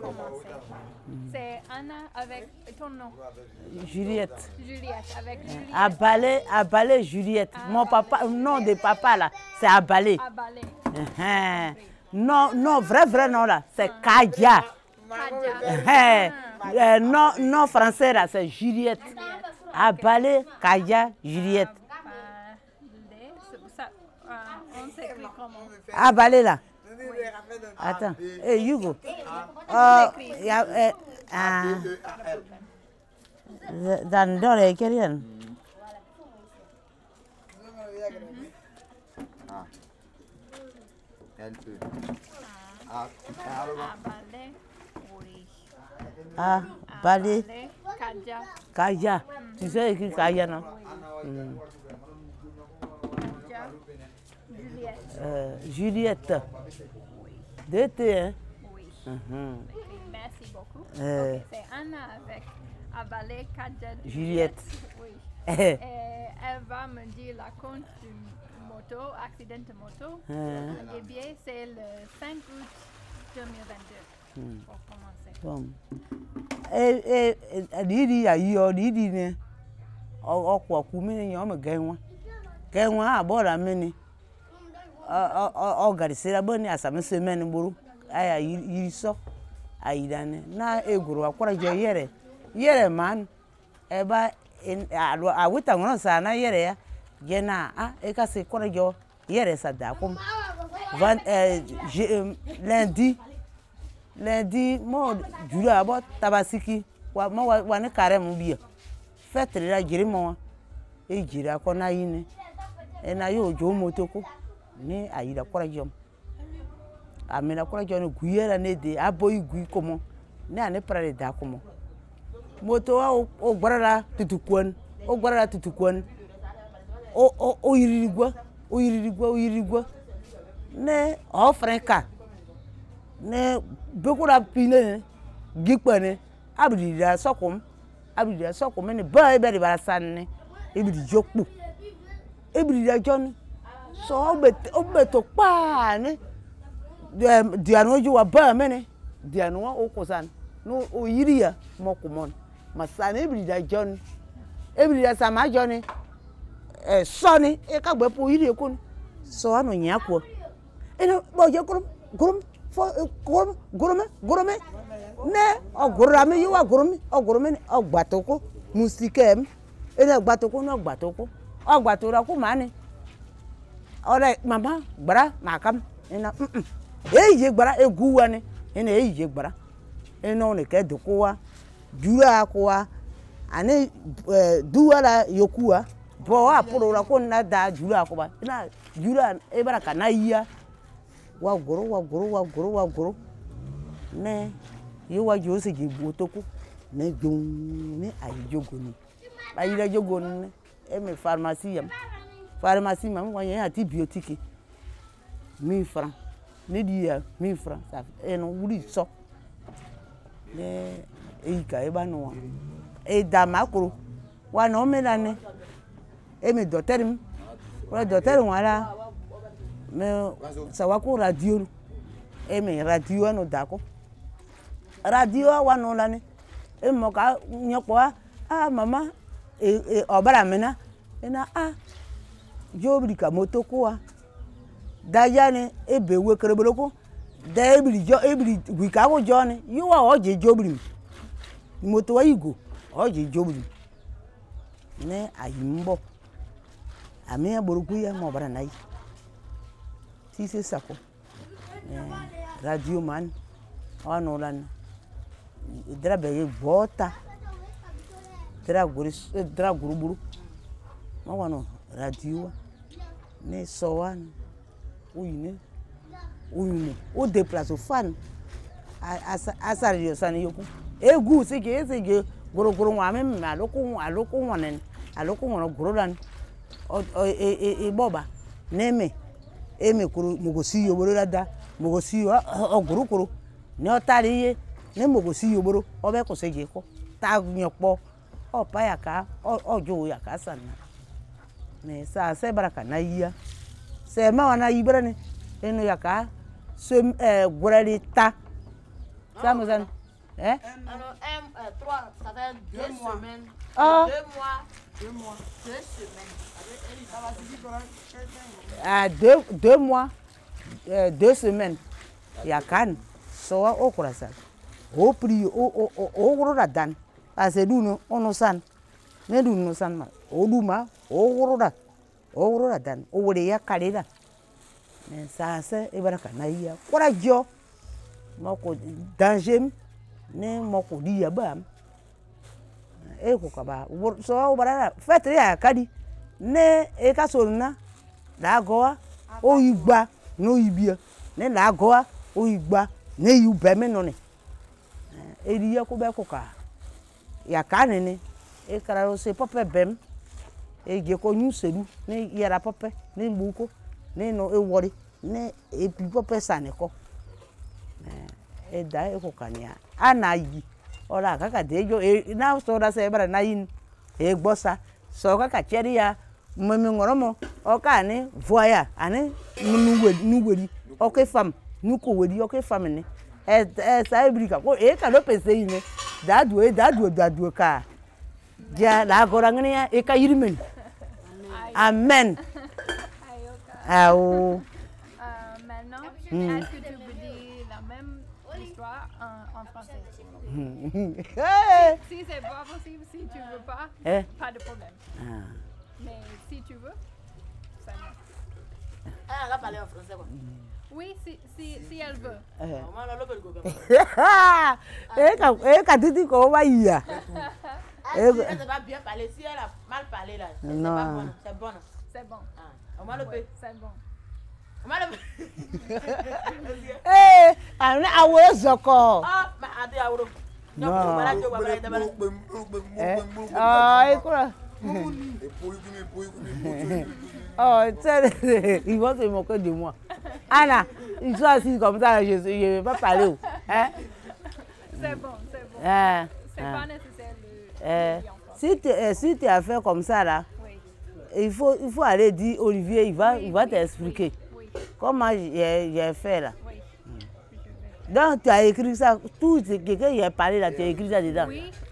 C'est Anna avec ton nom. Juliette. Juliette avec Juliette. Abalé Juliette. Mon papa, nom de papa là, c'est Abalé. Abalé. Non, vrai nom là, c'est Kadia. Non français là, c'est Juliette. Abalé, Kadia, Juliette. On s'écrit comment? Abalé là. Attends, Hugo. Dans les Kériens. Abalé. Kaja. Tu sais écrire Kaja, non? Juliette. Deux T, hein? Oui. Merci beaucoup. Okay, c'est Anna avec Abalé, Kaja, Juliette. Oui. Et elle va me dire la compte du moto, accident de moto. Et bien, c'est le 5 août 2022. Pour commencer. Didi ayo didi ne. Okwa kumini nyoma genwa. Genwa abora mini. Organisera boni asame semaine buru. Aya yiriso. Ayidane na eguru akwara jo yere man eba awita ngono sana yere ya gena eka se kwara jo yere sada kum lundi mo jura abo tabasiki wa ne kare mu biya fetre la jiri mo e jira ko na yine e na yo jo motoko ni ayida kwara jo amina kwara jo no guyera ne de aboyi gui komo ne ane prare da komo moto o gbarara tutukwan o yirigwa ne o franka ne bekura pine gikpane abidira sokum ne ba e be bara sanne ibidi jokpu ibidi jon so obeto pa ne dianu ju wa ba mene dianu o kosan no o yiriya mokumon masane ibidi jon ibidi sama jon soni e ka gbe po yiri ekun so anu nyakwo eno bo je gurume ne ogurame yiwa gurume ne ogbatoko musikem ene gbatoko ogbatora ku mani ore mama gbara makam ena eje gbara eguwa ne ene eje gbara eno ne ke dokuwa jura akwa ani duwala yokuwa bo apurora ko na da jura akwa na jura e baraka na iya wa goro ne yiwa jose ji botoku ne gun ne ayijogoni ayira jogoni e me pharmacie mam wa yan antibiotique 1000 francs ne dia 1000 francs ça e no wuri so ne e ka e ba no e da makro wa no me na ne e me docteur wala me sawako radio e me radio no dako radio wa no la ne e mo ka nyopo mama obara mena ena jobrika motoko daya ne ebe we kereboloko da ebiri wika wo jone yiwa oje jobri moto wa igo oje jobri ne ayimbo ami aboroku ya mo bara nai tise sako radio man ono lan drabe bota draguruburu ma wano radio ne sowan uyine o déplace fan asari sani yoku egu sege goro wa me aloko wonen aloko wono goro dan boba neme eme kuru mogosi yoboro dada mogosi ogurukuru ni otari ye ne mogosi yoboro obe ko seje ko ta nyopo opa yaka ojo yaka sanna me sa se baraka na iya se ma wana yibra ne eno yaka se gurali ta samuzan Hein? Alors, 3, ça fait 2 semaines. Ah. 2 mois. 2 mois. 2 semaines. Ah, 2 mois. 2 semaines. Yakan. So okura san. O pri o woro da dan. Ase du no ono san. Ne du no san ma. O du ma o woro da. O woro da dan. O wore ya kaleda. Ne sa se e baraka na iya. Kora jo. Moko danger ne moko dia bam. E ko kaba. So o barara fetre ya kadi. Ne e ka so na. Da goa o igba no ibia. Ne la goa o igba ne yu beme no ne. Eri ya ko be ko ka. Ya kane ne e kara o se pope bem. E ge ko nyu sedu ne yara pope ne mbuko ne no e wori ne e pi pope sane ko. E da e ko kanya. Anayi. Ora kaka dejo e na so da se bara na yin. E gbosa. So kaka cheri ya mmemme ngoromo o ka ni voya ani nuweri o ke fam nuko weri o ke fam ni sa ibrika ko e ka lo pese yin dadu ka ja la gora ngani e ka yirmen amen Maintenant, est-ce que tu peux dire la même histoire en français? Si c'est pas possible, si tu veux pas, pas de problème. Mais si tu veux, ça va. Elle va parler en français quoi? Oui, si elle veut. Eh, ka titi ko wa iya. Elle va bien parler. Si elle a mal parlé là, c'est pas bon. C'est bon. C'est bon. On va le payer. C'est bon. On va le payer. Eh, ana awo zoko. Ah, ma ade awro. Non. Écoute. Oh, ils vont se moquer de moi. Anna, ils sont assis comme ça, je ne vais pas parler. Hein? C'est bon, c'est bon. C'est pas nécessaire Si tu as fait comme ça, là, oui. il faut aller dire Olivier, il va t'expliquer comment j'ai fait là. Oui. Donc, tu as écrit ça, tout ce que quelqu'un a parlé là, tu as écrit ça dedans. Oui,